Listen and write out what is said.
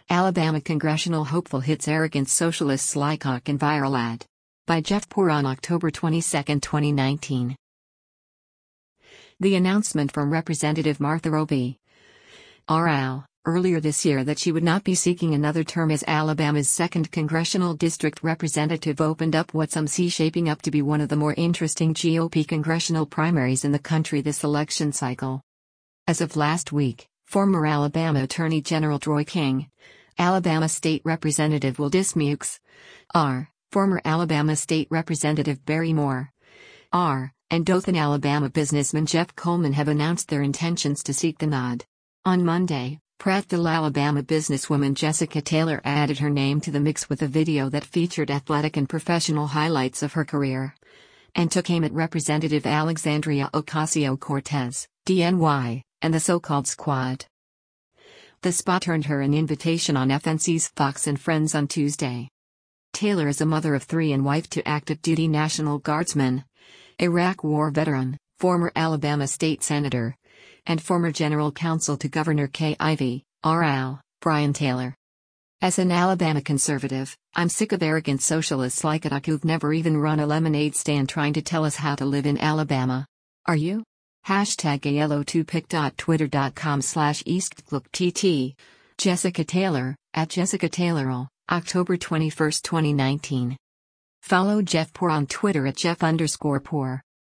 Alabama congressional hopeful hits arrogant socialist slycock in viral ad. By Jeff Poor on October 22, 2019. The announcement from Representative Martha Roby R. earlier this year that she would not be seeking another term as Alabama's 2nd congressional district representative opened up what some see shaping up to be one of the more interesting GOP congressional primaries in the country this election cycle. As of last week, former Alabama Attorney General Troy King, Alabama State Representative Wildis Mux, R., former Alabama State Representative Barry Moore, R., and Dothan, Alabama businessman Jeff Coleman have announced their intentions to seek the nod. On Monday, Prattville, Alabama businesswoman Jessica Taylor added her name to the mix with a video that featured athletic and professional highlights of her career, and took aim at Representative Alexandria Ocasio-Cortez, DNY, and the so-called Squad. The spot earned her an invitation on FNC's Fox and Friends on Tuesday. Taylor is a mother of 3 and wife to active-duty National Guardsman, Iraq War veteran, former Alabama state senator, and former general counsel to Governor Kay Ivey, R.Al., Brian Taylor. As an Alabama conservative, I'm sick of arrogant socialists like it who've never even run a lemonade stand trying to tell us how to live in Alabama. Are you? #ALO2pic.twitter.com/EastGlookTT. Jessica Taylor, @JessicaTaylor, October 21, 2019. Follow Jeff Poor on Twitter @Jeff_Poor.